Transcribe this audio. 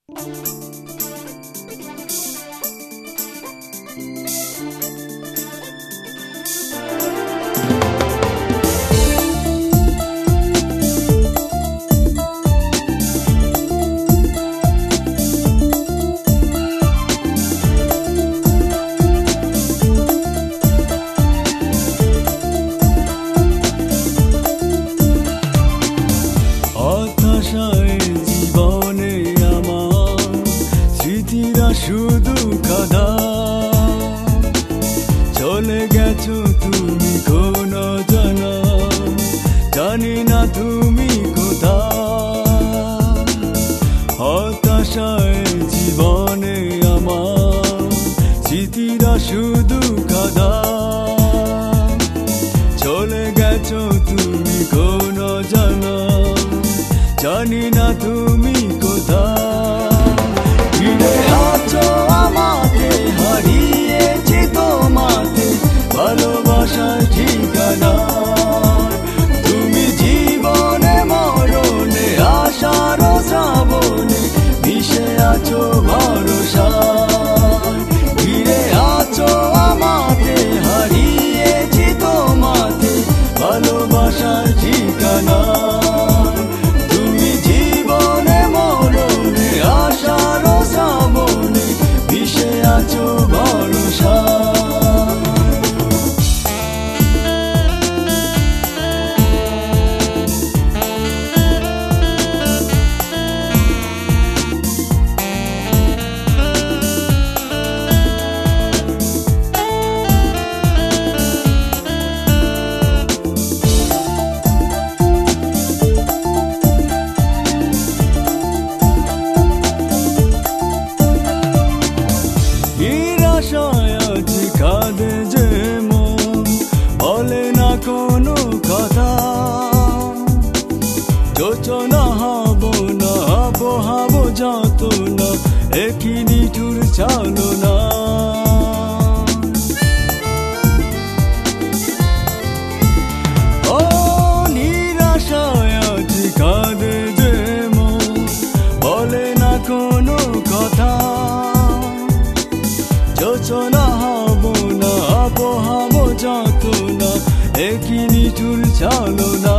জীবনে আমার স্মৃতিরা শুধু কাদা। চলে গেছো তুমি কোন জানা, জানি না তুমি কোথায়। হতাশায় জীবনে আমার স্মৃতিরা শুধু কাদা। চলে গেছো তুমি কোন জানা, জানি না তুমি কোথায়। ফিরে আছো আমাকে, হারিয়েছি তোমাকে, ভালোবাসার ঠিকানা। তুমি জীবনে মরণে আশার শ্রাবণে মিশে আছো ভরসায়। ফিরে আছো আমাকে, হারিয়েছি তোমাকে, ভালোবাসার ঠিকানা। কাঁদে যে মন, বলে না কোনো কথা। যোচনা হব না, হাব যত না, একই নিঠুর চালো না। ও নিরাশায় আছি কাঁদে যে মন, বলে না কোনো কথা। যোচনা হব না, হাব যত না, একই নিঠুর চালো না।